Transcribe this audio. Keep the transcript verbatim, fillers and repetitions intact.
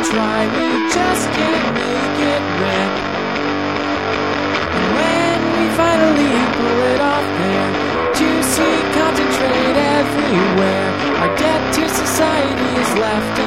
try, we just can't make it rip. And when we finally pull it off there, juicy concentrate everywhere. Our debt to society is left